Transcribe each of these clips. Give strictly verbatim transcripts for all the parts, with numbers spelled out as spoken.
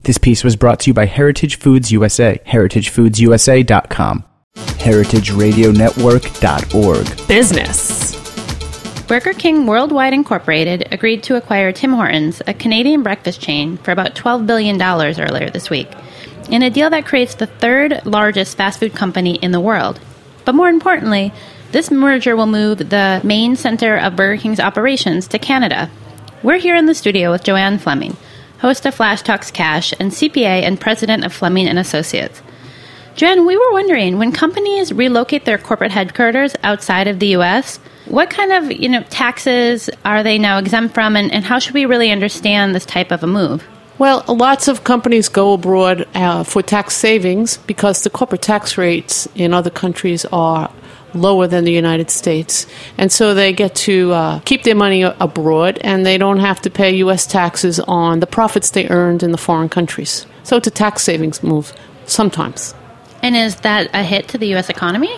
This piece was brought to you by Heritage Foods U S A, heritage foods u s a dot com, heritage radio network dot org. Business. Burger King Worldwide Incorporated agreed to acquire Tim Hortons, a Canadian breakfast chain, for about twelve billion dollars earlier this week, in a deal that creates the third largest fast food company in the world. But more importantly, this merger will move the main center of Burger King's operations to Canada. We're here in the studio with Joanne Fleming, host of Flash Talks Cash and C P A and president of Fleming and Associates. Joanne, we were wondering, when companies relocate their corporate headquarters outside of the U S, what kind of, you know, taxes are they now exempt from, and, and how should we really understand this type of a move? Well, lots of companies go abroad uh, for tax savings because the corporate tax rates in other countries are lower than the United States. And so they get to uh, keep their money a- abroad, and they don't have to pay U S taxes on the profits they earned in the foreign countries. So it's a tax savings move, sometimes. And is that a hit to the U S economy?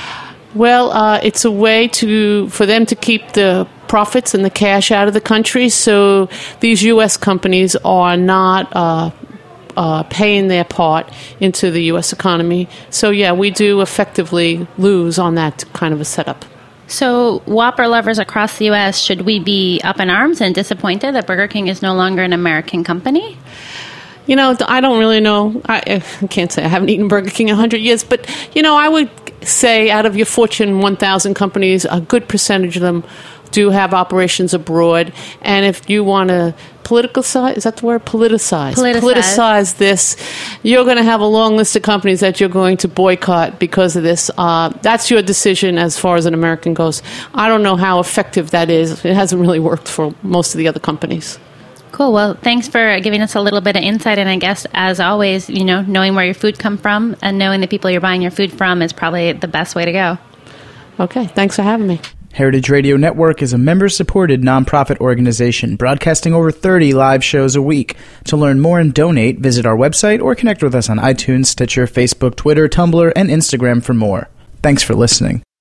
Well, uh, it's a way to for them to keep the profits and the cash out of the country, so these U S companies are not uh, uh, paying their part into the U S economy. So, yeah, we do effectively lose on that kind of a setup. So, Whopper lovers across the U S, should we be up in arms and disappointed that Burger King is no longer an American company? You know, I don't really know. I, I can't say I haven't eaten Burger King in one hundred years, but, you know, I would say out of your Fortune one thousand companies, a good percentage of them do have operations abroad. And if you want to politicize, is that the word? Politicize. Politicize. Politicize this, you're going to have a long list of companies that you're going to boycott because of this. Uh, that's your decision as far as an American goes. I don't know how effective that is. It hasn't really worked for most of the other companies. Cool. Well, thanks for giving us a little bit of insight. And I guess, as always, you know, knowing where your food comes from and knowing the people you're buying your food from is probably the best way to go. Okay. Thanks for having me. Heritage Radio Network is a member-supported nonprofit organization broadcasting over thirty live shows a week. To learn more and donate, visit our website or connect with us on iTunes, Stitcher, Facebook, Twitter, Tumblr, and Instagram for more. Thanks for listening.